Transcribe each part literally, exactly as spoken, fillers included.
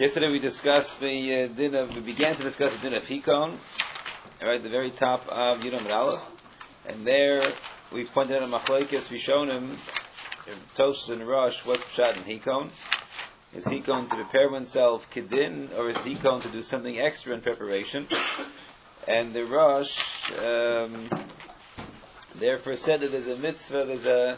Yesterday we discussed the uh, din of, we began to discuss the din of Hikon, right at the very top of Yudam and Aleph, and there we pointed out a machlokes, we shown him, Tosh and Rosh, what's pshat in Hikon. Is Hikon to prepare oneself kedin, or is Hikon to do something extra in preparation? And the Rosh, um, therefore said that there's a mitzvah, there's a,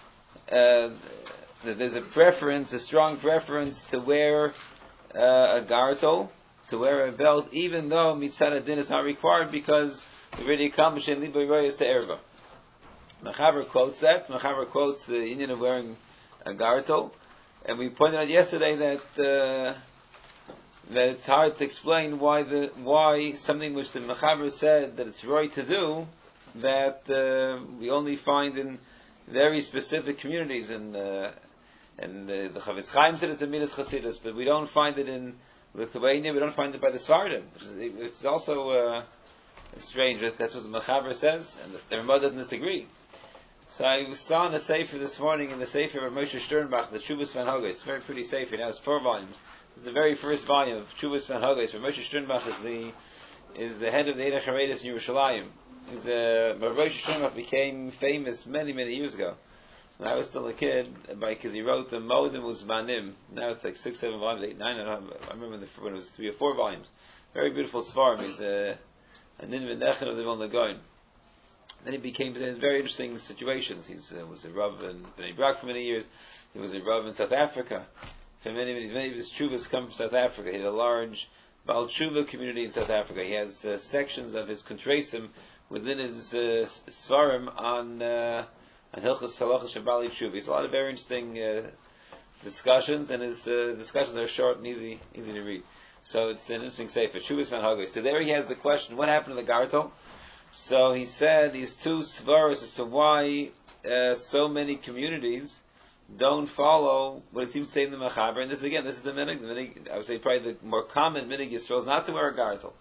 uh, that there's a preference, a strong preference to wear Uh, a gartel, to wear a belt, even though mitzad adin is not required, because we already accomplished in liboy royas to erva. Mechaber quotes that. Mechaber quotes the Indian of wearing a gartel, and we pointed out yesterday that uh, that it's hard to explain why the why something which the Mechaber said that it's right to do, that uh, we only find in very specific communities in. Uh, And uh, the Chavetz Chaim said it's a midas chasidus, but we don't find it in Lithuania. We don't find it by the Svardim. It's also uh, strange. That's what the Mechaber says, and the Ramah doesn't disagree. So I saw in a sefer this morning in the sefer of Moshe Sternbach, the Tshuvas Van Hogos. It's a very pretty sefer. Now it's four volumes. It's the very first volume of Tshuvas Van Hogos, where Moshe Sternbach is the is the head of the Eidach Haredus in Yerushalayim. He's uh, Moshe Sternbach became famous many many years ago. When I was still a kid, because he wrote the Modim Uzmanim. Now it's like six, seven volumes, eight, nine. I, don't know, I remember the, when it was three or four volumes. Very beautiful svarim. He's a, a Nineveh Nechen of the Vilna Gaon. Then he became in very interesting situations. He uh, was a Rav in Bnei Brak for many years. He was a Rav in South Africa. For many, many, many of his chuvas come from South Africa. He had a large Baal Tshuva community in South Africa. He has uh, sections of his Kontresim within his uh, svarim on. Uh, and Hilchos Halachos Shabali Tshuva. It's a lot of very interesting uh, discussions, and his uh, discussions are short and easy, easy to read. So it's an interesting sefer. Tshuvas Van Hogos. So there he has the question: what happened to the gartel? So he said these two svaros as to why uh, so many communities don't follow what it seems to say in the Mechaber. And this again, this is the minig. The minig, I would say probably the more common minig Yisrael is not to wear a gartel.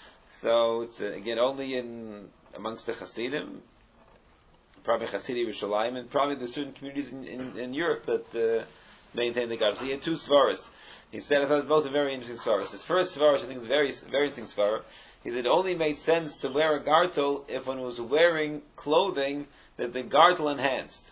So it's uh, again only in amongst the Hasidim. Probably Hasidim Yerushalayim, and probably there's certain communities in, in, in Europe that uh, maintain the gartel. So he had two svaras. He said it both are very interesting svaras. His first svaras, I think, is very very interesting svara. He said it only made sense to wear a gartel if one was wearing clothing that the gartel enhanced.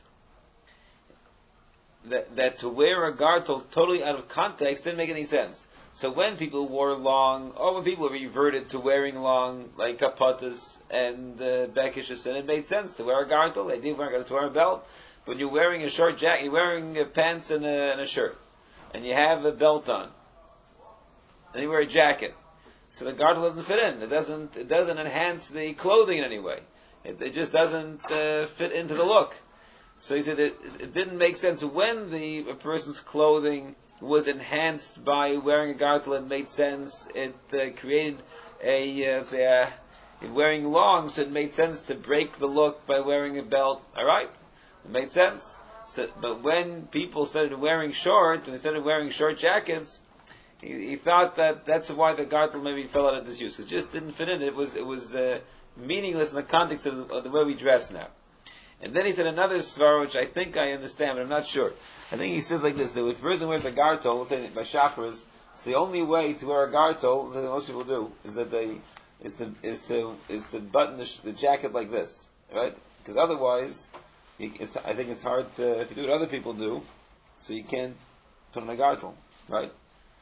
That, that to wear a gartel totally out of context didn't make any sense. So when people wore long, or when people reverted to wearing long, like kapatas and uh, bekishes, and it made sense to wear a gartel. They didn't wear to wear a belt, but you're wearing a short jacket, you're wearing uh, pants and a, and a shirt, and you have a belt on, and you wear a jacket. So the gartel doesn't fit in. It doesn't. It doesn't enhance the clothing in any way. It, it just doesn't uh, fit into the look. So he said it, it didn't make sense when the a person's clothing was enhanced by wearing a gartel. It made sense. It uh, created a, uh, say a, wearing long, so it made sense to break the look by wearing a belt. All right, it made sense. So, but when people started wearing short, and they started wearing short jackets, he, he thought that that's why the gartel maybe fell out of disuse. It just didn't fit in. It was it was uh, meaningless in the context of the, of the way we dress now. And then he said another svar, which I think I understand, but I'm not sure. I think he says like this: that if a person wears a gartel, let's say by Shacharis, it's the only way to wear a gartel that most people do is that they is to is to is to button the, sh- the jacket like this, right? Because otherwise, you, it's, I think it's hard to if you do what other people do, so you can't put on a gartel, right?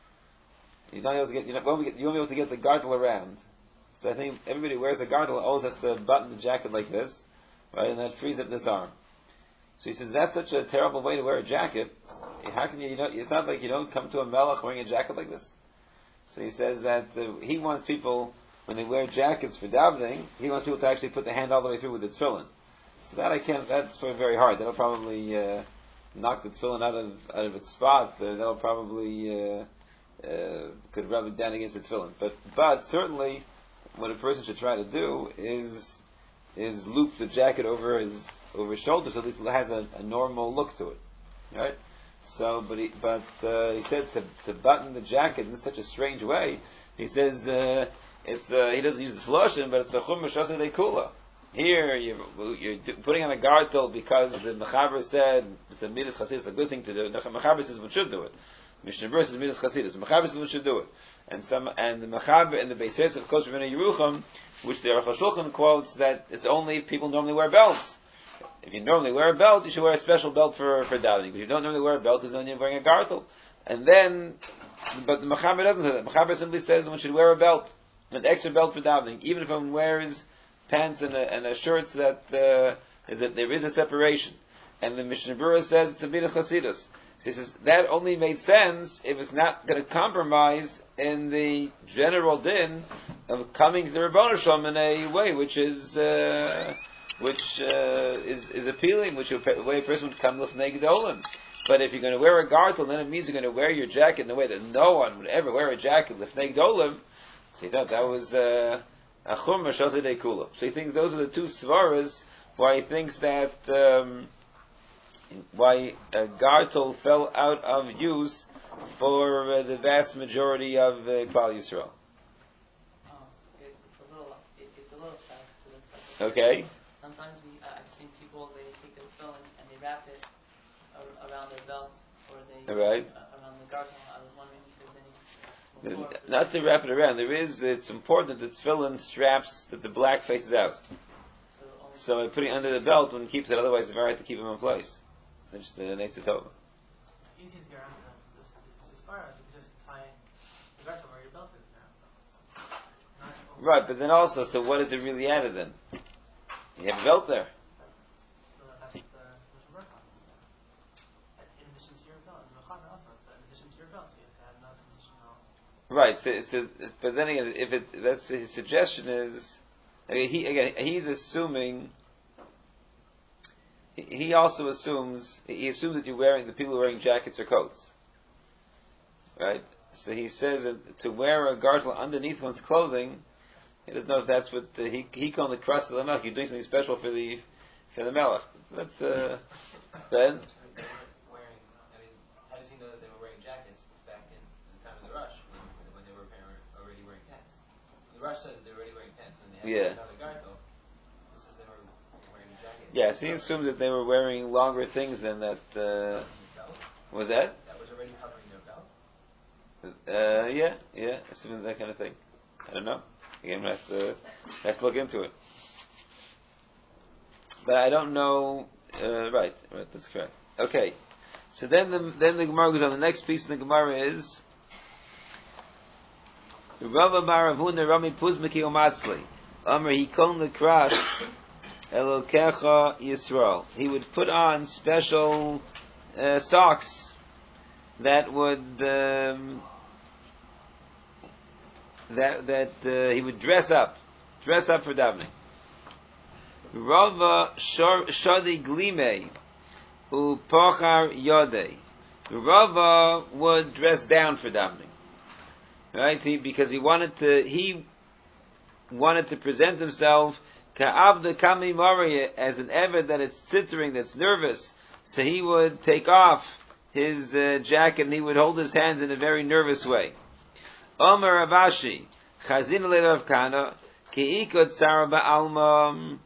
You're not able to get you're not, you won't be able to get the gartel around. So I think everybody who wears a gartel always has to button the jacket like this, right? And that frees up this arm. So he says that's such a terrible way to wear a jacket. How can you? you know, it's not like you don't come to a melech wearing a jacket like this. So he says that uh, he wants people when they wear jackets for davening, he wants people to actually put the hand all the way through with the tefillin. So that I can't. That's very hard. That'll probably uh, knock the tefillin out of out of its spot. Uh, that'll probably uh, uh, could rub it down against the tefillin. But but certainly, what a person should try to do is is loop the jacket over his over his shoulders, so at least it has a, a normal look to it, right? So, but he, but uh, he said to to button the jacket in such a strange way. He says uh, it's uh, he doesn't use the lashon, but it's a chumash asadei kula. Here you're, you're putting on a gartel because the Mechaber said it's a midas chasidus, a good thing to do. The Mechaber says one should do it, Mishnah Berurah says Midas Chasidus. Mechaber says one should do it. And some, and the Mechaber and the Beis Yosef quotes from Yerucham, which the Aruch HaShulchan quotes that it's only people normally wear belts. If you normally wear a belt, you should wear a special belt for, for davening. If you don't normally wear a belt, there's no need of wearing a gartel. And then, but the Mechaber doesn't say that. Mechaber simply says one should wear a belt, an extra belt for davening, even if one wears pants and a, and a shirt that, uh, is that there is a separation. And the Mishnah Berurah says it's a bit of Chasidus. So he says that only made sense if it's not going to compromise in the general din of coming to the Rebbeinu Shalom in a way which is, uh, which, uh, is, is appealing, which a way a person would come l'fnei gedolim. But if you're going to wear a gartel, then it means you're going to wear your jacket in a way that no one would ever wear a jacket l'fnei gedolim. So he thought that was, uh, a chumrah shosei kula. So he thinks those are the two svaras why he thinks that, um, why a gartel fell out of use for uh, the vast majority of uh, Klal Yisrael. Oh, it, it's a little, it, it's a little fact to the subject. Okay. Sometimes we, uh, I've seen people, they take their tefillin and they wrap it ar- around their belt, or they right. uh, around the gartel. I was wondering if there's any. Before, Not to wrap it around. There is. It's important that tefillin straps that the black faces out. So, so by putting it under the belt, one keeps it. Otherwise, it's very hard to keep them in place. It's just the Netzah Tova. It's easy to get around this. As far as you can just tie the garter where your belt is now. Right, but then also, so what is it really added then? You have a belt there. So that's the special work on. In addition to your belt, the mechaber also. So in addition to your belt, so you have to have another additional. Right. So it's a. But then again, if it that's his suggestion is, again, he again he's assuming. He also assumes, he assumes that you're wearing, the people are wearing jackets or coats. Right? So he says that to wear a gartel underneath one's clothing, he doesn't know if that's what, the, he, he called the crust of the melech, you're doing something special for the, for the melech. That's, uh, Ben? They weren't wearing, I mean, how does he know that they were wearing jackets back in the time of the Rush, when, when they were already wearing pants? The Rush says they were already wearing pants, and they had Yeah. another gartel. Yes, he assumes that they were wearing longer things than that. Uh, was that? That was already covering their belt. Uh, yeah, yeah, assuming that kind of thing. I don't know. Again, let's to let's look into it. But I don't know. Uh, right, right, that's correct. Okay, so then the then the Gemara goes on. The next piece of the Gemara is Rava Bar Avuna Rami Puzmiki Omatzli Amar Hikon Lekras. Elokecha Yisrael. He would put on special uh, socks that would um, that that uh, he would dress up, dress up for davening. Rava Shadi Glime Upochar Yodei. Rava would dress down for davening, right? He, because he wanted to he wanted to present himself Ka'avda kami mari, as an eved that it's tzitring, that's nervous. So he would take off his uh, jacket and he would hold his hands in a very nervous way. Omer Avashi, Chazin le'Rav Kana, Ki'ikot tzara ba'alma,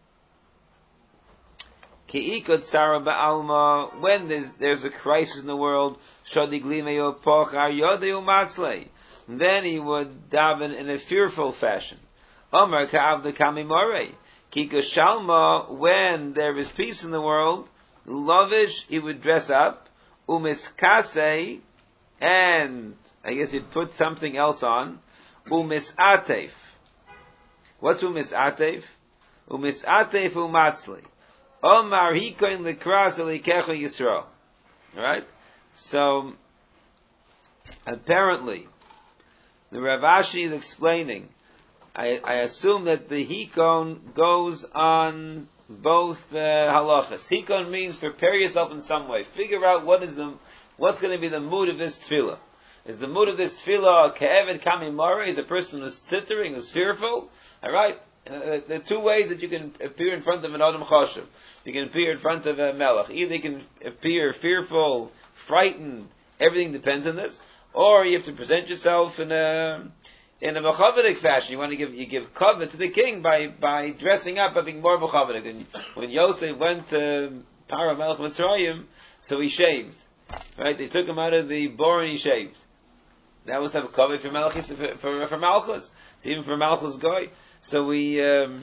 Ki'ikot tzara ba'alma, when there's, there's a crisis in the world, Shodi glime yopochar yodei umatzlei, then he would daven in a fearful fashion. Omar ka'avda kami more. Kika shalma, when there is peace in the world, lavish, he would dress up, umiskase, and I guess he'd put something else on, umisatef. What's umisatef? Umisatef umatzli. Omar hikoin lekras elikecha Yisrael. Alright? So, apparently, the Rav Ashi is explaining, I, I assume that the hikon goes on both uh, halachas. Hikon means prepare yourself in some way. Figure out what is the what's going to be the mood of this tefillah. Is the mood of this tefillah ke'eved kami mara? Is a person who's tzitering, who's fearful? All right. Uh, there are two ways that you can appear in front of an adam chashuv. You can appear in front of a melech. Either you can appear fearful, frightened. Everything depends on this. Or you have to present yourself in a in a mechavedik fashion. You want to give you give cover to the king by by dressing up, by being more mechavedik. And when Yosef went to Paro Melech Mitzrayim, so he shaved. Right? They took him out of the bor and he shaved. That was to have a cover for Malchus, for, for, for Malchus. It's even for Malchus Goy. So we, um,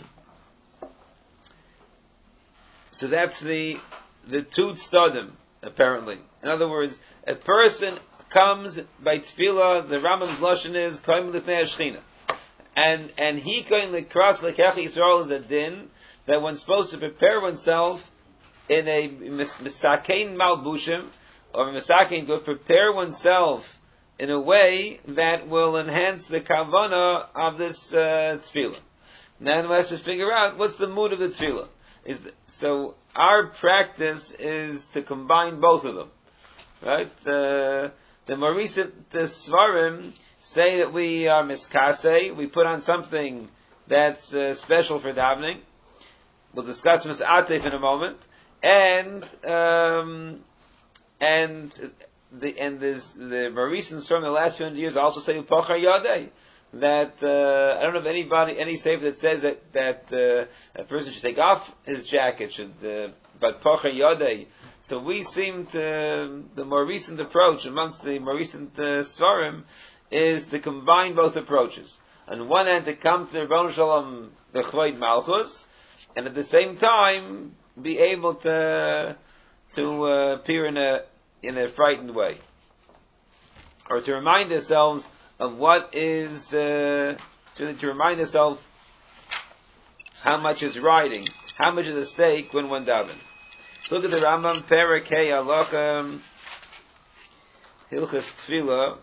so that's the, the Tut Stodim, apparently. In other words, a person comes by tefillah, the Rambam's lashon is, Koim L'fnei Hashchina. And, and he going to cross Lekech Yisrael is a din, that one's supposed to prepare oneself in a Misakein Malbushim, or Misakein, to prepare oneself in a way that will enhance the kavana of this uh, tefillah. Now we have to figure out what's the mood of the tefillah. Is the, so our practice is to combine both of them, right? Uh, the more recent the svarim say that we are miskase, we put on something that's uh, special for davening. We'll discuss misatef in a moment, and um, and the and this, the more recent from the last few hundred years also say pochar yadei, that uh, I don't know of anybody any sefer that says that that uh, a person should take off his jacket, should uh, but pochar yadei. So we seem to the more recent approach amongst the more recent uh, svarim is to combine both approaches. On one hand, to come to the Rebbeinu Shalom the Chvoid Malchus, and at the same time be able to to uh, appear in a in a frightened way, or to remind ourselves of what is uh, to, to remind ourselves how much is riding, how much is at stake when one davens. Look at the Rambam Perek Hey Halacha Hilchos Tefillah.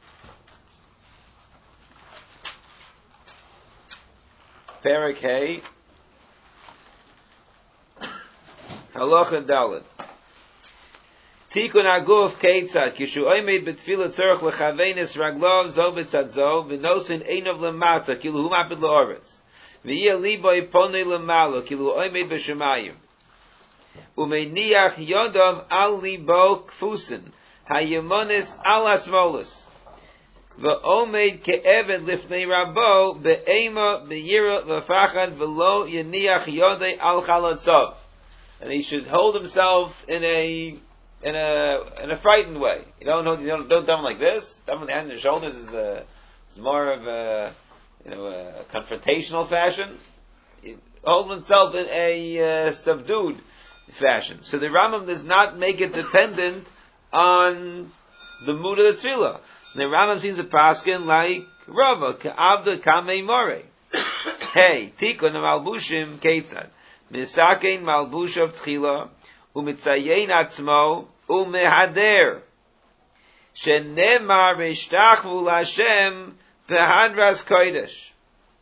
Perek Hey Halacha Daled. Tikun aguf keitzad kishu oimed betfila tzorach lechavenis raglov zo b'tzad zo v'nosin einov lemata kilu hu mapid le'oretz v'yeh libo iponei lemalo kilu oimed b'shemayim umeiniach yodom al libo kfusin hayemonis al asmolis v'omed ke'eved lifnei rabo be'ema be'yira v'fachad v'lo yeniach yodei al chalotzov, and he should hold himself in a in a in a frightened way. You don't you don't don't dumb like this. Dumb with the hands and shoulders is a is more of a you know a confrontational fashion. He hold himself in a uh, subdued fashion. So the Rambam does not make it dependent on the mood of the tefillah. The Rambam seems to paskin like Rava ka'avda kamei more. Hey, tikun malbushim keitzad misakein malbush of tchila. Umitzayein atzmo umehader shenemar v'ishtachvu l'Hashem behadras kodesh.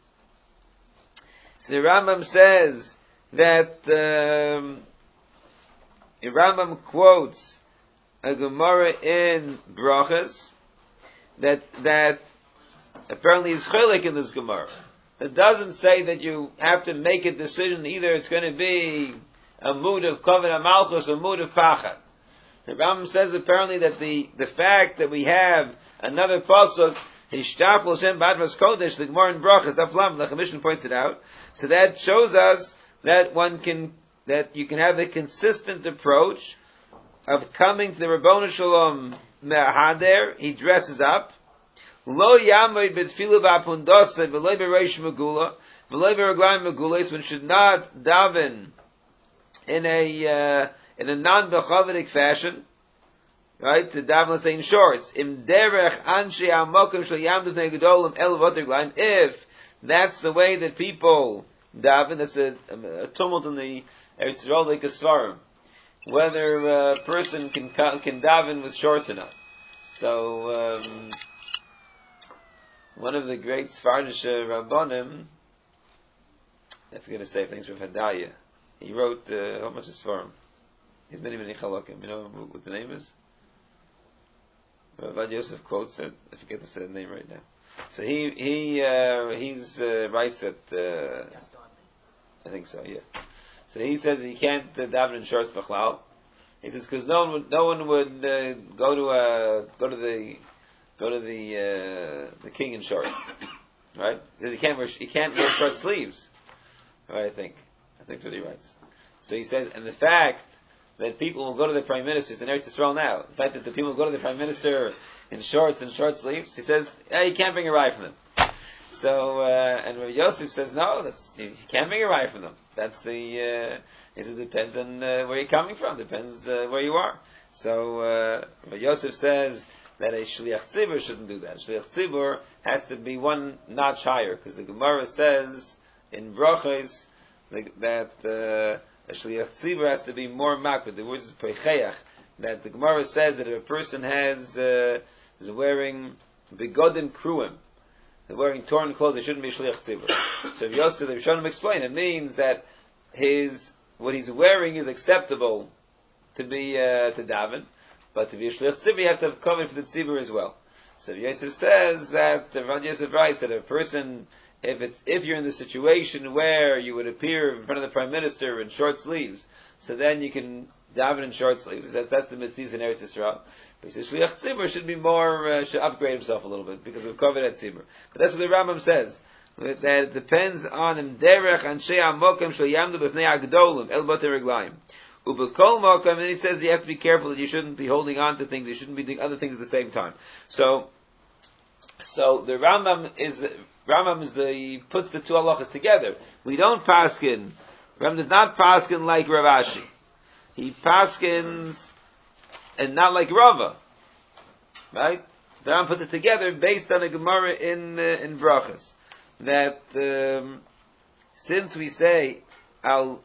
So the Rambam says that um, the Rambam quotes a Gemara in Brachas that that apparently is chilek in this Gemara. It doesn't say that you have to make a decision. Either it's going to be a mood of Koved HaMalchus, a mood of Pachad. The Rambam says apparently that the, the fact that we have another pasuk, Hishtach L'Shem B'Adras Kodesh, the Gemara in Brachas, that Flam, the Commission points it out. So that shows us that one can, that you can have a consistent approach of coming to the Rabbonu Shalom Me'ahader, he dresses up, Lo Yamoy B'Tfilu V'Apundose, V'Loi B'Reish Megula, V'Loi B'Raglayim Megula, one should not daven in a uh, in a non-bechavidik fashion, right? To daven, let's say, in shorts. Im derech anshe amokim shel yamdu b'nei gedolim el v'oterglaim. If that's the way that people daven, that's a, a tumult in the Eretz Yisrael like a svarim, whether a person can can daven with shorts or not. So um, one of the great Sfardish Rabbanim, I forget to say things from Hadaya. He wrote uh, how much is Svarim? He's many many chalakim. You know what the name is? Ravad Yosef quotes it. I forget to say the name right now. So he he uh, he's uh, writes it. Uh, I think so. Yeah. So he says he can't uh, daven in shorts b'chlal. He says because no one would no one would uh, go to uh, go to the go to the uh, the king in shorts, right? He says he can't wear he can't wear short sleeves, right? I think. That's what he writes. So he says, and the fact that people will go to the prime ministers in Eretz Yisrael now. The fact that the people go to the prime minister in shorts and short sleeves, he says, yeah, you can't bring a rye from them. So, uh, and Rabbi Yosef says, no, that's, you can't bring a rye from them. That's the, uh, it depends on uh, where you're coming from, depends uh, where you are. So, uh, Rabbi Yosef says that a Shliach Tzibur shouldn't do that. A Shliach Tzibur has to be one notch higher, because the Gemara says in Brachos that uh, a Shliach Tzibur has to be more makbid. The word is Peicheach, that the Gemara says that if a person has, uh, is wearing begodim kruim, they're wearing torn clothes, they shouldn't be Shliach Tzibur. So if Yosef, the Rishonim explain, it means that his, what he's wearing is acceptable to be, uh, to daven, but to be a Shliach Tzibur, you have to have covered for the Tzibur as well. So Yosef says that, the Rav Yosef writes that a person, if it's, if you're in the situation where you would appear in front of the Prime Minister in short sleeves, so then you can daven in short sleeves. That, that's the mitzvah in Eretz Yisrael. But he says Shliach Tzibur should be more, uh, should upgrade himself a little bit, because we've covered that Tzibur. But that's what the Rambam says. That it depends on him derech anshe amokim shel yamdu b'fnei agdolim el botei reglayim. Ubekol mokim, and he says you have to be careful that you shouldn't be holding on to things, you shouldn't be doing other things at the same time. So, so the Rambam is, Rambam is the, he puts the two halachas together. We don't paskin, Rambam does not paskin like Rav Ashi. He paskins, and not like Rava. Right? The Rambam puts it together based on a Gemara in, uh, in Brachos. That, um, since we say, al,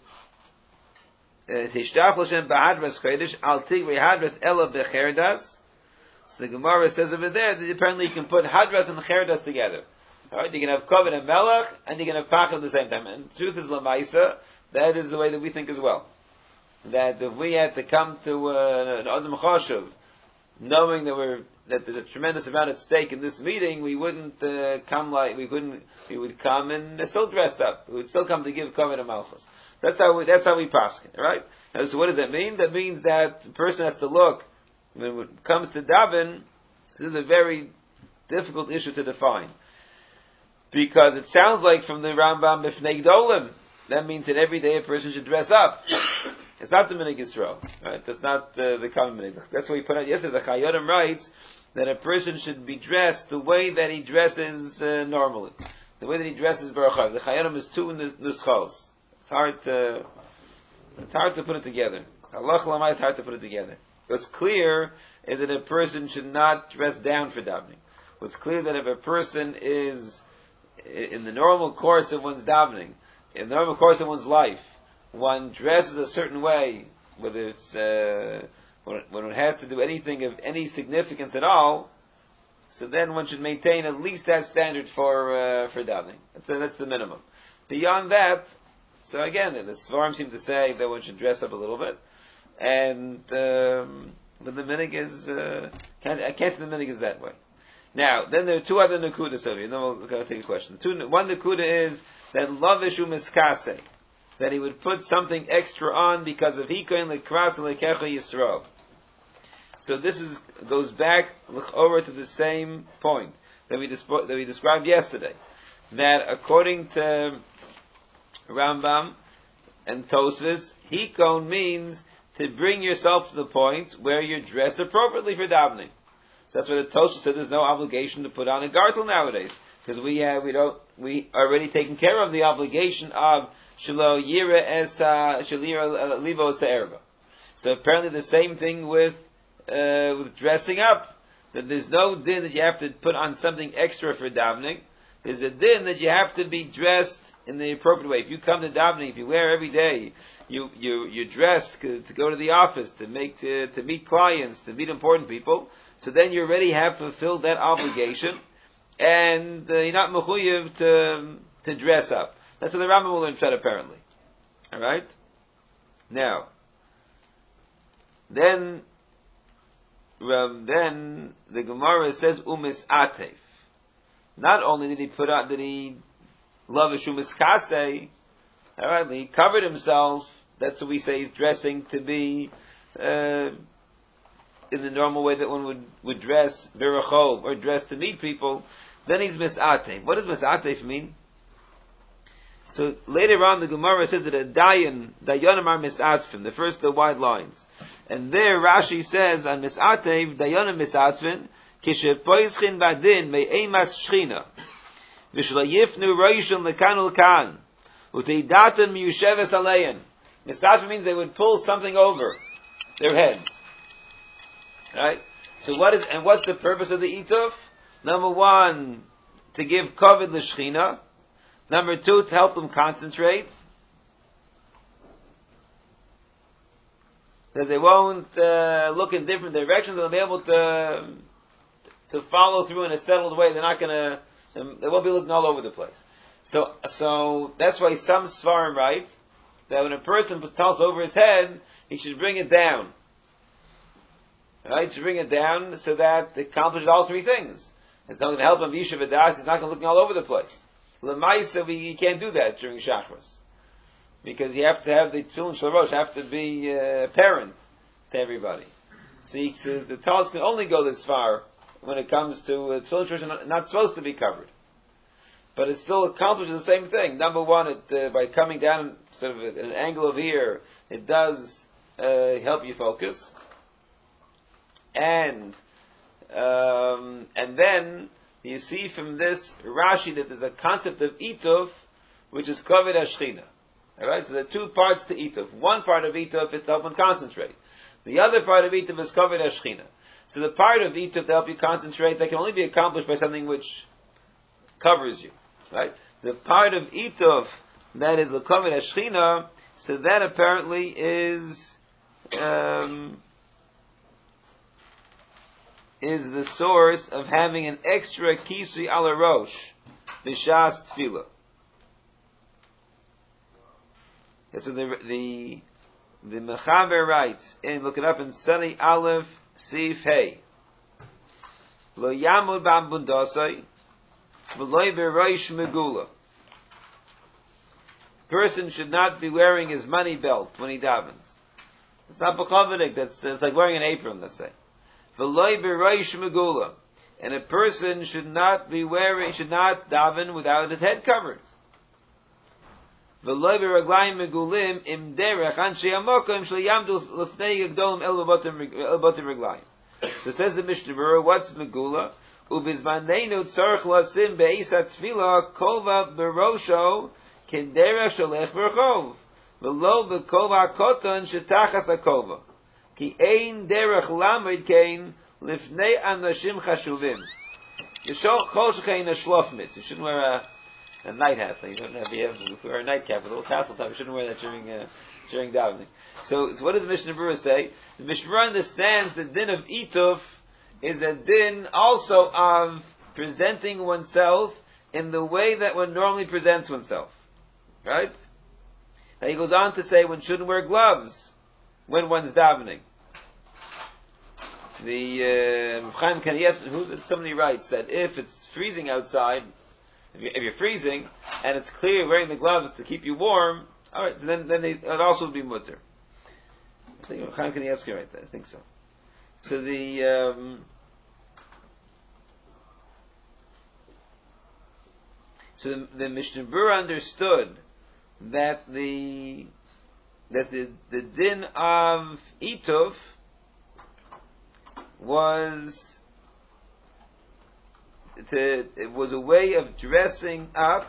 Tishtach L'Shem b'hadras kodesh, al tigvei hadras ela b'cherdas. So the Gemara says over there that apparently you can put hadras and cherdas together. Alright, you can have kavod and melech, and you can have pachad at the same time. And the truth is lamaisa, that is the way that we think as well. That if we had to come to uh, an Adam Choshev, knowing that we're, that there's a tremendous amount at stake in this meeting, we wouldn't uh, come like, we couldn't, we would come and uh, still dressed up. We would still come to give kavod and malchus. That's how we, that's how we paskin, right? Now, so what does that mean? That means that the person has to look, when it comes to daven, this is a very difficult issue to define. Because it sounds like from the Rambam, b'fnei gdolim, that means that every day a person should dress up. It's not the Minig Yisrael, right? That's not uh, the common Minig. That's what we put out yesterday. The Chayodim writes that a person should be dressed the way that he dresses uh, normally. The way that he dresses Baruch HaShem. The Chayodim is two nuschos. It's hard to, it's hard to put it together. Halach Lamai is hard to put it together. What's clear is that a person should not dress down for davening. What's clear that if a person is in the normal course of one's davening, in the normal course of one's life, one dresses a certain way, whether it's uh, when, when one has to do anything of any significance at all, so then one should maintain at least that standard for uh, for davening. That's, uh, that's the minimum. Beyond that, so again, the Svarim seem to say that one should dress up a little bit, and um, but the minig is uh, can't, I can't say the minig is that way. Now, then there are two other nakudas over here. Then we'll, we'll take a question. Two, one nakuda is that lavishu miskase, that he would put something extra on because of hikoin lekras lekecha Yisrael. So this is goes back over to the same point that we dispo- that we described yesterday. That according to Rambam and Tosfos, hikon means to bring yourself to the point where you dress appropriately for davening. So that's why the Tosfos said there's no obligation to put on a gartel nowadays, because we have we don't we are already taken care of the obligation of shelo yira es shalira livo se'erva. So apparently the same thing with uh, with dressing up. That there's no din that you have to put on something extra for davening. There's a din that you have to be dressed in the appropriate way. If you come to davening, if you wear every day, you you you're dressed to go to the office, to make to, to meet clients, to meet important people. So then you already have fulfilled that obligation, and uh, you're not mechuyev to to dress up. That's what the Rambam will learn Pshat apparently. All right. Now, then, um, then the Gemara says umis atef. Not only did he put on, did he love a shumis kasei, all right, he covered himself. That's what we say he's dressing to be uh, in the normal way that one would, would dress birachov or dress to meet people. Then he's misatef. What does misatef mean? So later on, the Gemara says that a dayan, dayanim are misatzvin, the first the wide lines. And there Rashi says on misatev, dayanim misatzvin, kishepoischin badin me'emas shchina, v'shlayifnu roishon lekan lekan, u'teidatan miyusheves alein. Misatzvin means they would pull something over their heads. Right? So what is, and what's the purpose of the ituf? Number one, to give kavod l'shchina. Number two, to help them concentrate. That they won't uh, look in different directions, they'll be able to to follow through in a settled way. They're not gonna, they won't be looking all over the place. So, so that's why some Svarim write that when a person puts talus over his head, he should bring it down. Right? He should bring it down so that it accomplishes all three things. It's not going to help him Yishuv Adas, he's not going to look all over the place. L'maisa, we you can't do that during Shachris. Because you have to have the Tefillin Shel Rosh, have to be uh, apparent to everybody. So, you, so the talus can only go this far when it comes to uh, Tefillin Shel Rosh, not, not supposed to be covered. But it still accomplishes the same thing. Number one, it, uh, by coming down sort of at an angle of here, it does uh, help you focus. And um, and then you see from this Rashi that there's a concept of ituf, which is kavod hashchina. All right, so there are two parts to ituf. One part of ituf is to help one concentrate. The other part of ituf is kavod hashchina. So the part of ituf to help you concentrate that can only be accomplished by something which covers you. Right? The part of ituf that is the kavod hashchina, so that apparently is um, is the source of having an extra kisui ala rosh b'shas tefillah. So the the the Mechaber writes, and look it up in Sani Aleph Sif Hey. Lo yamud b'ambundasai v'loy b'roish megula. Person should not be wearing his money belt when he davens. It's not b'chavadik. That's it's like wearing an apron. Let's say. V'loy b'roish megula. And a person should not be wearing, should not daven without his head covered. V'loy b'raglayim megulim im derech anshei hamokim shlo yamdu l'fnei yagdolim el b'botim raglayim. So it says the Mishnah Berurah, what's megula? Ubizmanenu tzarech lasim be'isa tefillah kova b'rosho ken derech sholech b'rchov v'lo b'kova koton shetachas hakova ki ein derech lamed kein lifnei anashim chashuvim. Chol shechein a shlofmitz. You shouldn't wear a a night hat. You don't have, you have, if you wear a nightcap, a little tassel top, you shouldn't wear that during, uh, during davening. So, so what does the Mishnah Berurah say? The Mishnah Berurah understands the din of ituf is a din also of presenting oneself in the way that one normally presents oneself. Right? Now he goes on to say one shouldn't wear gloves when one's davening. The, uh, Chaim Kanievsky, somebody writes that if it's freezing outside, if you're freezing, and it's clear wearing the gloves to keep you warm, alright, then, then they, it also would be mutter. I think Chaim Kanievsky right there, I think so. So the, um, so the, the Mishnah Berurah understood that the, that the, the din of ituf was, To, it was a way of dressing up,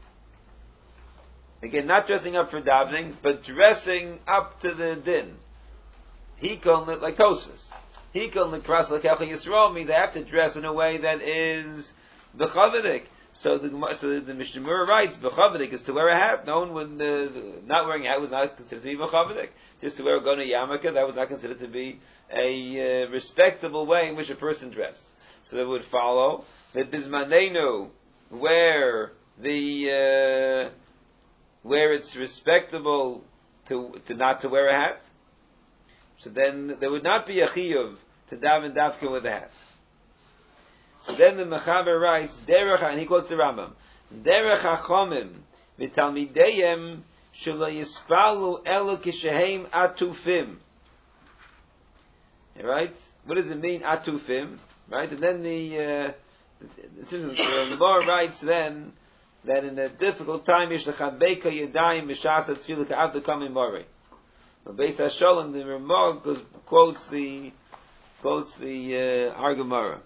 again, not dressing up for davening, but dressing up to the din. Hikon, like Tosfos. Hikon l'kras l'kecha Yisrael means I have to dress in a way that is b'chavadik. So the, so the Mishnah Berurah writes, b'chavadik is to wear a hat. No one would, uh, not wearing a hat was not considered to be b'chavadik. Just to wear a gona yarmulke, that was not considered to be a uh, respectable way in which a person dressed. So that would follow that bismanenu, where the uh, where it's respectable to to not to wear a hat, so then there would not be a chiyuv to daven dafka with a hat. So then the Mechaber writes, derech, and he quotes the Rambam, derech hachomim v'talmideyem shelo yispalu elu kishehem atufim. Right? What does it mean, atufim? Right? And then the uh, it seems the Gemara writes then that in a difficult time, Yish L'Chabeika Yadayim B'Shas HaTfilah Ka'av D'Kamim Morei. But Beis HaSholem, the Ramah goes, quotes the, quotes the, uh, Argamara.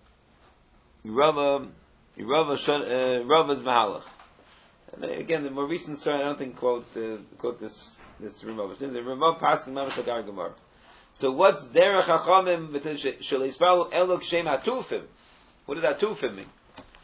Rava, Rava, uh, Rava's Mahalach. And again, the more recent story, I don't think quote, uh, quote this, this Ramah. But the Ramah passed in Mamash like Argamara. So what's Derech HaChamim Sh'Leispalu Elok Shem Atufim? What does Atufim mean?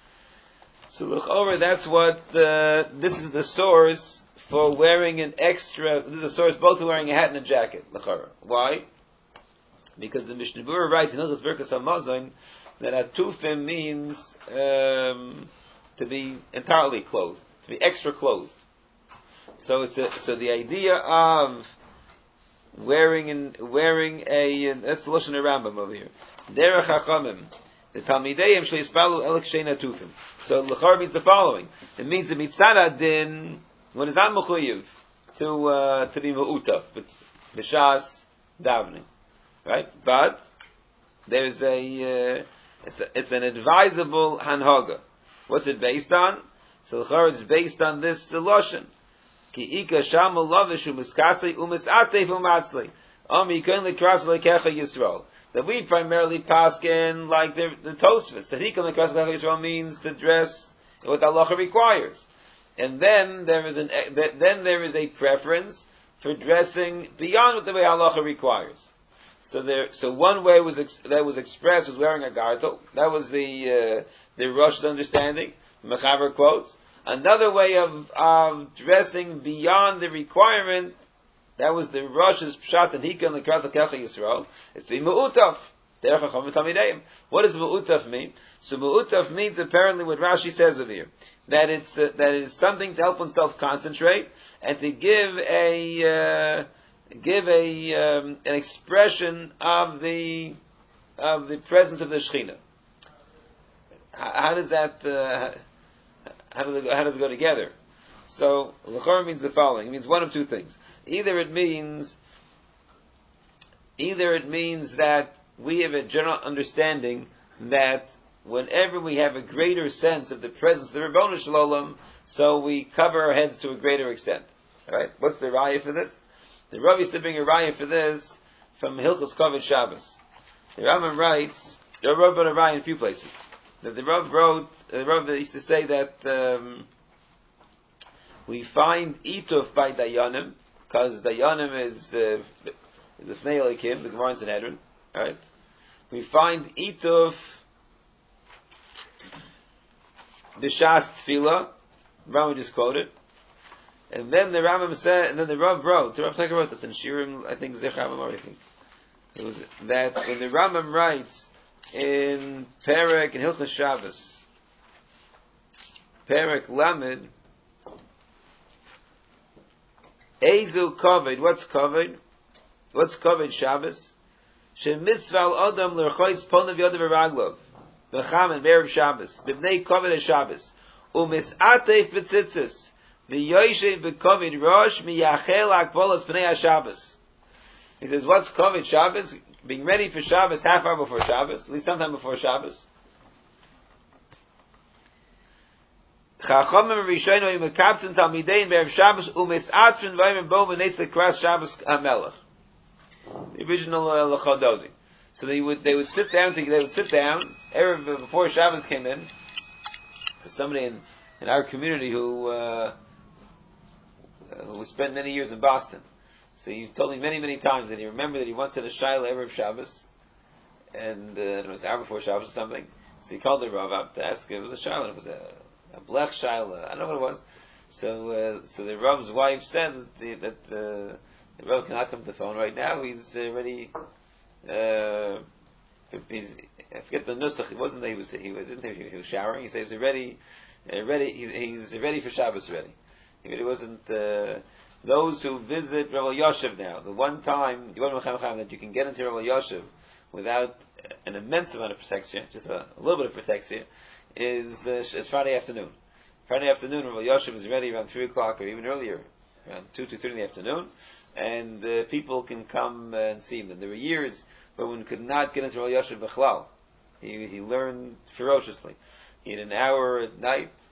So look over, that's what, uh, this is the source for wearing an extra, this is the source both for wearing a hat and a jacket. Why? Because the Mishnah Berurah writes in Hilchos Birkas HaMazon that Atufim means um, to be entirely clothed, to be extra clothed. So it's a, so the idea of wearing and wearing a, that's the Lashon Rambam over here. Derech HaChamim. The Talmideim Shleispalu Elok Shein Atufim. So L'chor means the following. It means the Mitzana Din, one is not Mechuyev to, uh, to be Ma'utaf, but B'Shas Davening. Right? But, there's a, uh, it's, a, it's an advisable Hanhaga. What's it based on? So L'chor it's based on this uh, Lashon. Ki Ika Shamu Lavishu Miskasei Umisatef Umatzli. Ami Yikoin L'Kras L'Kecha Yisrael. That we primarily paskin like the, the Tosfos. That he can L'Kras L'Kecha Yisrael means to dress what Allah requires. And then there is an, then there is a preference for dressing beyond what the way Allah requires. So there, so one way was ex, that was expressed was wearing a gartel. That was the uh, the Rosh's understanding. Mechaber quotes. Another way of of dressing beyond the requirement, that was the Rosh's pshat and hikon l'kras l'kecha Yisrael. It's the me'utaf. Derech HaChamim Talmideim. What does me'utaf mean? So me'utaf means apparently what Rashi says over here, that it's uh, that it is something to help oneself concentrate and to give a uh, give a um, an expression of the of the presence of the Shekhinah. How, how does that uh, how does it go, how does it go together? So l'chor means the following. It means one of two things. Either it means either it means that we have a general understanding that whenever we have a greater sense of the presence of the Ribono Shel Olam, so we cover our heads to a greater extent. All right? What's the raya for this? The Rav used to bring a raya for this from Hilchos Koved Shabbos. The Rambam writes, the Rav wrote a raya in a few places. That the Rav wrote, the Rav used to say that um, we find Ituf by Dayanim, because Dayanim is uh, is a Fnei Elikim, the Gemara in Sanhedrin. Right? We find Ituf B'Shas Tefillah. Rambam just quoted. And then the Rambam said, and then the Rav wrote, the Rav Taka wrote this in Shirim, I think, Zechavim, or I think. It was that when the Rambam writes in Perek and Hilchos Shabbos, Perek Lamed, Ezu Kovid, what's Kovid? What's Kovid Shabbos? She mitzvah al Adam l'rchoitz ponav yodav v'raglov v'cham and Erev Shabbos b'bnei Kovid Shabbos u'misatef b'tzitzis v'yoyshev b'kovid rosh miyachel akbolos b'nei HaShabbos. He says, what's Kovid Shabbos? Being ready for Shabbos half hour before Shabbos, at least sometime before Shabbos. Chachamim Rishonim Mekabtzin Talmidein B'Erev Shabbos u'misatfen v'ayim bo v'neitz l'kras Shabbos HaMelech. The original uh, L'chododi. So they would they would sit down. To, they would sit down. Erev, before Shabbos came in, there's somebody in, in our community who uh, who spent many years in Boston. So he told me many many times that he remembered that he once had a Shaila Erev Shabbos, and uh, it was an hour before Shabbos or something. So he called the Rav up to ask. It was a Shaila. It was a, a blech Shaila. I don't know what it was. So uh, so the Rav's wife said that the, that. Uh, The Rav cannot come to the phone right now. He's already. Uh, he's, I forget the nusach. It wasn't that he was. He was. He was showering. He said he's already. Uh, ready. He's, he's ready for Shabbos. Ready. He really wasn't. Uh, those who visit Rav Yoshev now, the one time that you can get into Rav Yoshev without an immense amount of protection, just a, a little bit of protection, is uh, is Friday afternoon. Friday afternoon, Rav Yoshev is ready around three o'clock or even earlier, around two to three in the afternoon. And uh, people can come uh, and see him. And there were years where one could not get into Rav Yoshev Bechlal. He, he learned ferociously. He had an hour at night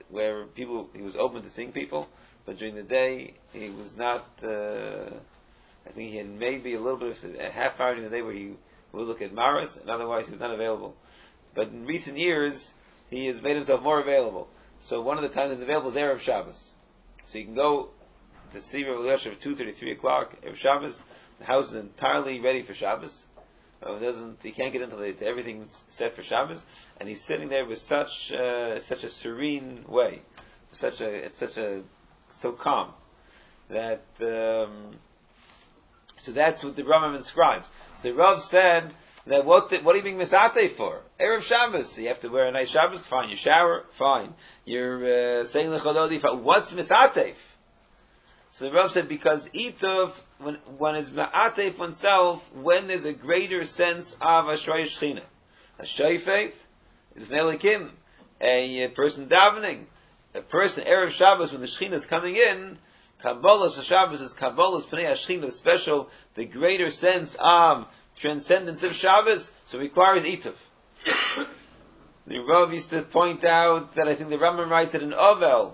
where people, he was open to seeing people, but during the day, he was not, uh, I think he had maybe a little bit of, a half hour during the day where he would look at Maris, and otherwise he was not available. But in recent years, he has made himself more available. So one of the times he's available is Erev Shabbos. So you can go to see Rav Elyashiv at two thirty, three o'clock, Erev Shabbos. The house is entirely ready for Shabbos. Uh, it doesn't, he can't get until the, everything's set for Shabbos. And he's sitting there with such, uh, such a serene way. Such a, it's such a, so calm. That, um, so that's what the Rambam inscribes. So the Rav said, that what the, what are you being misatef for? Erev Shabbos. You have to wear a nice Shabbos. Fine. You shower. Fine. You're uh, saying l'chalodi. What's misatef? So the Rav said because itov when one is ma'atef oneself when there's a greater sense of ashrei shechina. A shayfet is v'nelikim. A, a person davening. A person Erev Shabbos when the shechina is coming in. Kabbalas Shabbos is Kabbalas Pnei Shechina special. The greater sense of transcendence of Shabbos, so it requires Ituf. The Rav used to point out that I think the Rambam writes it in Ovel,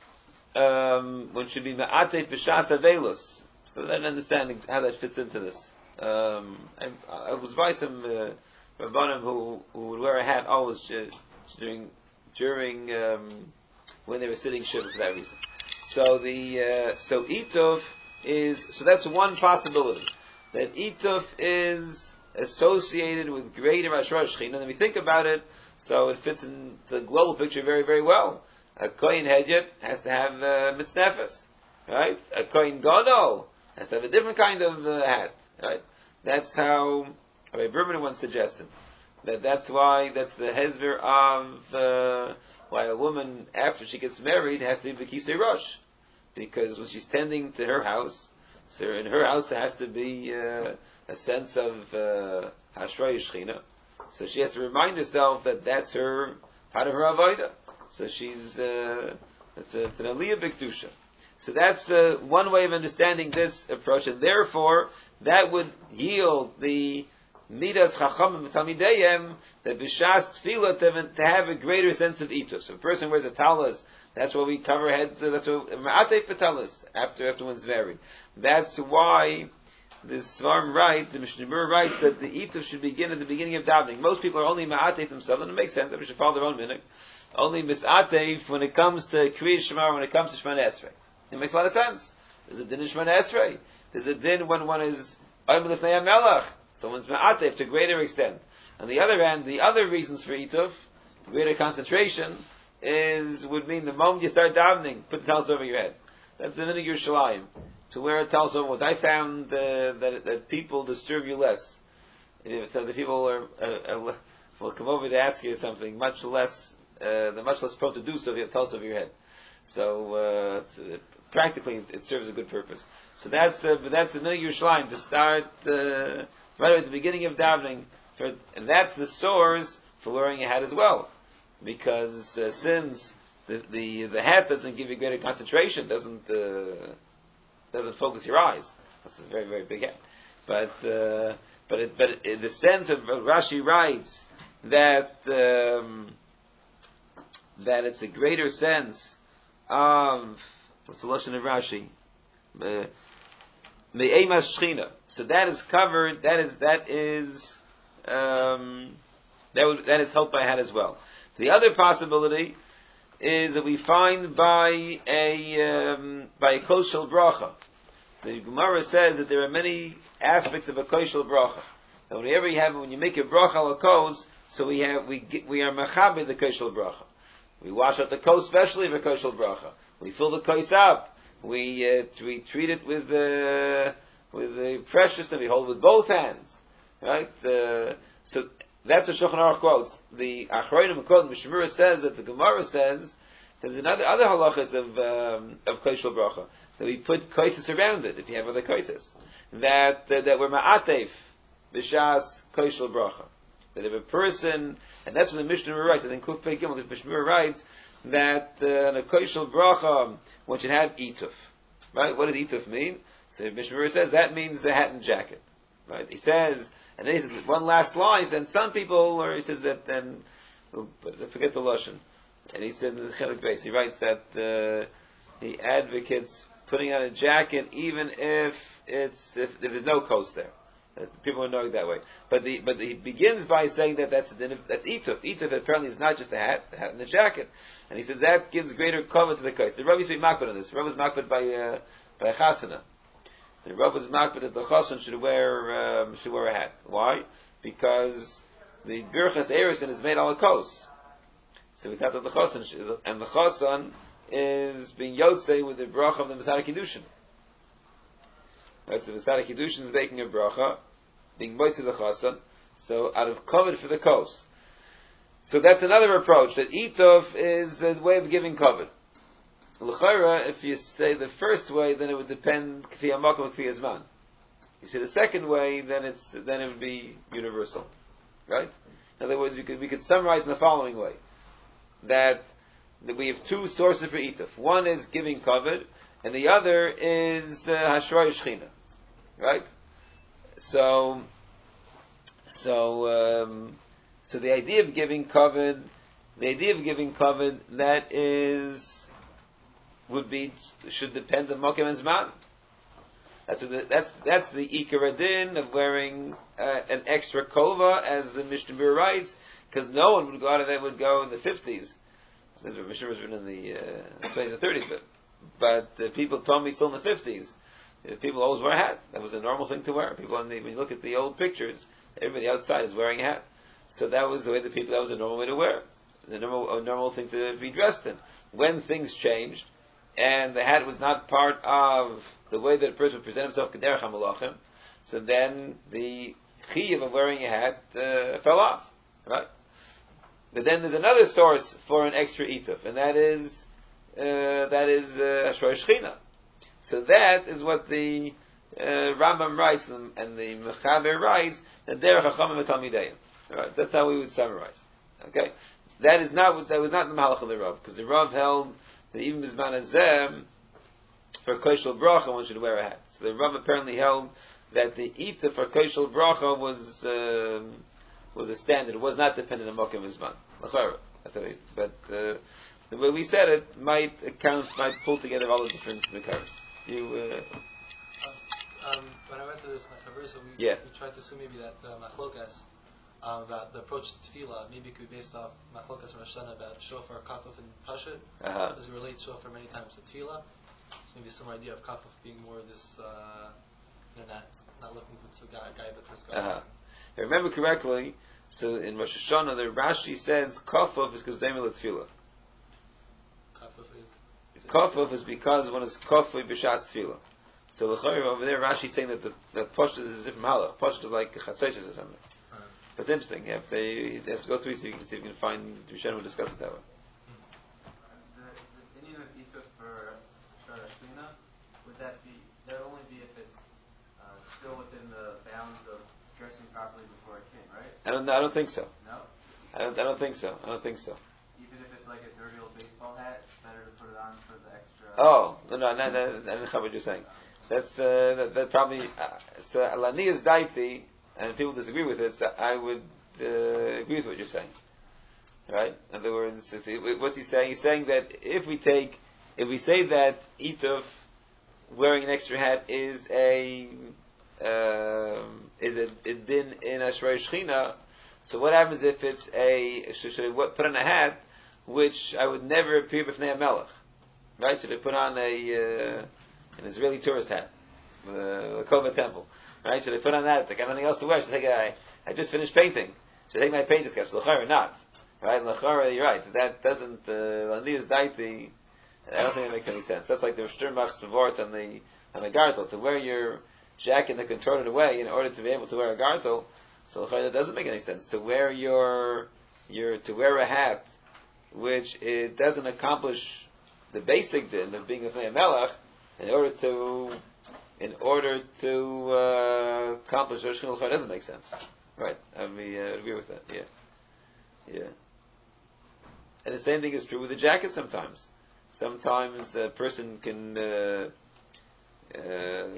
um, which should be Ma'atei B'Shas Avelus. So I don't understand how that fits into this. Um, I, I was by some uh, Rabbanim who, who would wear a hat always uh, during during um, when they were sitting Shiva for that reason. So the uh, so Ituf is so that's one possibility. That Ituf is associated with greater Ashrei Shechina. And then we think about it, so it fits in the global picture very, very well. A Kohen Hedjet has to have uh, mitznefes, right? A Kohen Gadol has to have a different kind of uh, hat, right? That's how Rabbi Berman once suggested. That that's why, that's the hezber of uh, why a woman, after she gets married, has to be B'kisei Rosh. Because when she's tending to her house, so in her house there has to be uh, a sense of uh, Hashrei Shechina. So she has to remind herself that that's her, part of her Avodah. So she's, uh, it's, a, it's an Aliyah B'Kedusha. So that's uh, one way of understanding this approach, and therefore that would yield the Midas Chachamim Talmideyim, that B'Shas Tefillah to, to have a greater sense of Itus. So if a person wears a talis, that's why we cover heads, uh, that's what Ma'atei Petalis, after, after one's married. That's why the Svarim write, the Mishnah Berurah writes that the Itus should begin at the beginning of davening. Most people are only Ma'atei themselves, and it makes sense, that we should follow their own minhag. Only Mis'atei when it comes to Kriyas Shema, when it comes to Shemana Esrei. It makes a lot of sense. There's a din in Shemana Esrei. There's a din when one is Oyim Lifnei HaMelech. Someone's Ma'atef to a greater extent. On the other hand, the other reasons for Ituf, greater concentration, is, would mean the moment you start davening, put the talis over your head. That's the minhag Yerushalayim. To wear a talis over what I found uh, that that people disturb you less. If the people are, uh, uh, will come over to ask you something, much less, uh, they're much less prone to do so if you have talis over your head. So, uh, it's, uh, practically it serves a good purpose. So that's, uh, but that's the minhag Yerushalayim, to start, uh, right at the beginning of davening, for, and that's the source for wearing a hat as well. Because uh, since the, the the hat doesn't give you greater concentration, doesn't uh, doesn't focus your eyes. That's a very very big hat. But uh, but it, but it, the sense of Rashi writes that um, that it's a greater sense of what's the lashon of Rashi? Me'emas Shechina. So that is covered. That is that is um, that would, that is helped by a hat as well. The other possibility is that we find by a um, by a koshel bracha. The Gemara says that there are many aspects of a koshel bracha. That whenever you have, when you make a bracha al kos, so we have we get, we are mechabe the koshel bracha. We wash out the kos, especially for koshel bracha. We fill the kos up. We uh, we treat it with uh, with the precious, and we hold it with both hands. Right? Uh, so. That's what Shulchan Aruch quotes. The Achronim quote, the Mishnah Berurah says that the Gemara says there's another other halachas of um, of koshel bracha that we put koises around it if you have other koises that uh, that we're ma'atef b'shas koshel bracha. That if a person, and that's what the Mishnah Berurah writes. I think Kuf Pei Gimel, the Mishnah Berurah writes that uh, in a koshel bracha one should have ituf. Right? What does ituf mean? So the Mishnah Berurah says that means the hat and jacket. Right? He says. And then he says one last line, and some people, or he says that then, but forget the lashon. And he said in the Chelik Beis, he writes that uh, he advocates putting on a jacket even if it's if, if there's no coast there. People are knowing that way. But the but the, he begins by saying that that's that's ituf. Ituf apparently is not just a hat, the hat and the jacket. And he says that gives greater cover to the coast. The Rav used to be makbid on this. The Rav was makbid by uh, by a chasana. The Rav was makbid that the chasan should wear um, should wear a hat. Why? Because the birchas erison is made on a coast. So we thought that the chasan should, and the chasan is being yotzei with the bracha of the Masada Kiddushin. Right, so the Masada Kiddushin is making a bracha, being moitzi the chasan, so out of covet for the coast. So that's another approach, that itov is a way of giving covet. L'chayra, if you say the first way, then it would depend k'fi hamakom and k'fi hazman. You say the second way, then it's then it would be universal, right? In other words, we could we could summarize in the following way: that, that we have two sources for itov. One is giving covet, and the other is hashroy shechina, right? So, so, um, so the idea of giving covet, the idea of giving covet, that is, would be, should depend on mokem and zman. That's the, that's that's the ikar adin of wearing uh, an extra kova, as the Mishnah Berurah writes, because no one would go out of that would go in the fifties. This is what Mishnah was written in the uh, twenties and thirties, but but uh, people told me still in the fifties. Uh, people always wear a hat. That was a normal thing to wear. People, when you look at the old pictures, everybody outside is wearing a hat. So that was the way the people. That was a normal way to wear. The normal, a normal thing to be dressed in. When things changed, and the hat was not part of the way that a person would present himself k'derech hamalachim, so then the chiyuv of wearing a hat uh, fell off, right? But then there's another source for an extra ituf, and that is uh, that is hashroy shechina. So that is what the uh, Rambam writes, and, and the Mechaber writes, that derech hachamim v'talmideyim. Right? That's how we would summarize. Okay, that is not that was not the mahalach of the Rav, because the Rav held that even bizman hazeh for koshel bracha one should wear a hat. So the Rav apparently held that the ituf for koshel bracha was uh, was a standard. It was not dependent on mokem bizman. That's what it is. But uh, the way we said it might account, might pull together all the different mekaros. You. Uh, um, when I went to this Mechaber, so we, yeah. we tried to assume maybe that uh, machlokas um, about the approach to tefillah maybe could be based off machlokas Rosh Hashanah about shofar, kafuf, and pashut. Uh-huh. Does it relate shofar many times to tefillah? So maybe some idea of kafuf being more this, uh, you know, not not looking for the guy, guy but towards God. Uh-huh. If I remember correctly, so in Rosh Hashanah, the Rashi says kafuf is because daimel tefillah. Kafuf is. Kafuf is because one is kafuf b'shas tefillah. So l'chayr over there, Rashi is saying that the, the pashut is a different halach. Pashut is like chatzos or something. Uh-huh. But it's interesting. If they, they have to go through, so you can see if you can find. Rishonim will discuss it that way. The, the Indian of ituf for Shara Shmina, would that be? That would only be if it's uh, still within the bounds of dressing properly before a king, right? I don't. I don't think so. No. I don't. I don't think so. I don't think so. Even if it's like a dirty old baseball hat, it's better to put it on for the extra. Oh no no no! no I didn't know what you're saying. That's uh, that, that probably uh, it's uh, Lanias Daiti, and people disagree with it. So I would uh, agree with what you're saying. Right? In other words, it's, it, what's he saying? He's saying that if we take, if we say that ituf, wearing an extra hat, is a um, is a, a din in Ashrei Shechina. So what happens if it's a should, should I put on a hat which I would never appear b'fnei a melech? Right? Should I put on a uh, an Israeli tourist hat, the Kova temple? Right? Should I put on that? I got nothing else to wear. Should I take a, I, I just finished painting. Should I take my painting sketch? L'chara not. Right? L'chara, you're right. That doesn't. Lanias daiti. I don't think that makes any sense. That's like the Sturmach Savort on the on the gartel. To wear your jacket and contort it away in order to be able to wear a gartel. So that doesn't make any sense. To wear your your to wear a hat, which it doesn't accomplish the basic din of being a Fnei Melech, in order to in order to uh, accomplish Rosh Hashanah, doesn't make sense. Right? I mean, uh, agree with that. Yeah, yeah. And the same thing is true with the jacket. Sometimes, sometimes a person can. Uh, uh,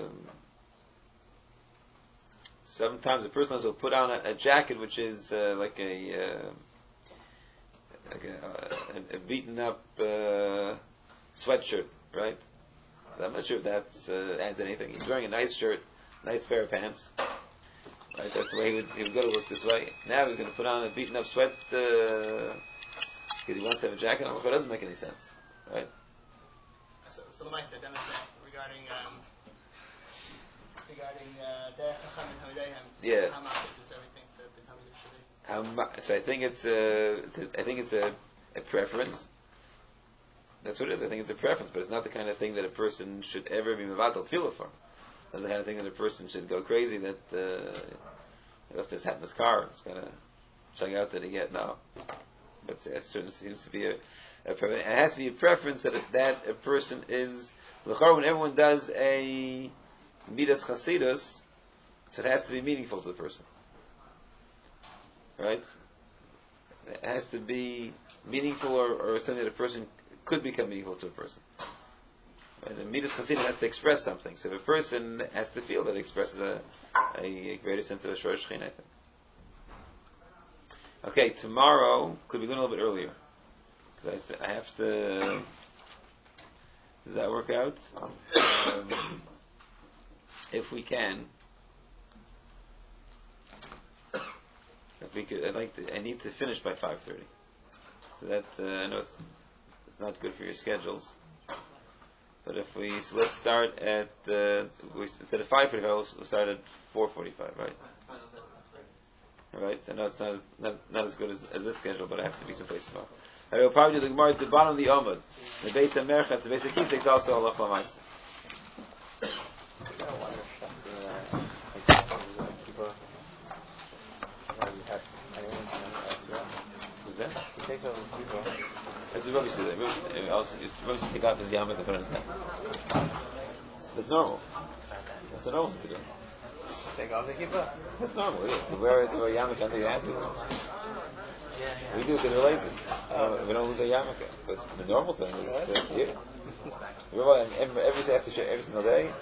Sometimes a person will put on a, a jacket which is uh, like a uh, like a, a, a beaten up uh, sweatshirt, right? So I'm not sure if that uh, adds anything. He's wearing a nice shirt, nice pair of pants, right? That's the way he would, he would go to work this way. Now he's going to put on a beaten up sweat because uh, he wants to have a jacket on. It doesn't make any sense, right? So, so the Meister demonstrate regarding um, regarding Derech Chacham and Hamidayim. Yeah. How much is everything that the Talmud should be? How mu- so I think it's a, it's a I think it's a, a preference. That's what it is. I think it's a preference, but it's not the kind of thing that a person should ever be mevatel tefillah for. It's the kind of thing that a person should go crazy that uh, he left his hat in his car. It's gonna check out that he get no. But it certainly seems to be a, a preference. It has to be a preference that that a person is l'chor when everyone does a midas chasidus, so it has to be meaningful to the person. Right? It has to be meaningful or, or something that a person could become meaningful to a person. Right? And Midas Chasidus has to express something. So if a person has to feel that it expresses a, a, a greater sense of Ashur Shechin, I think. Okay, tomorrow, could be going a little bit earlier. Because I, th- I have to... Does that work out? Um, if we can... If we could, I'd like to, I need to finish by five thirty. So that, uh, I know it's, it's not good for your schedules. But if we, so let's start at, uh, we, instead of five forty-five, we'll, we'll start at four forty-five, right? Alright, I know it's not, not, not as good as, as this schedule, but I have to be someplace tomorrow. I will probably do the Gemara at the bottom of the Omud. The base of Merchatz, the base of Kisek is also Allah Lamaisa. Who's that? He takes all his people. That's the Rabbi says that. Rabbi also used to, Rabbi used to take off his yarmulke and put it on his head. That's normal. That's a normal thing to do. Take off the kippah? That's normal, yeah. To wear it to a yarmulke under your hands. We, Yeah, yeah. we do it because we're lazy. Uh, we don't lose our yarmulke. But the normal thing is to, yeah. Every, every, every, every single day,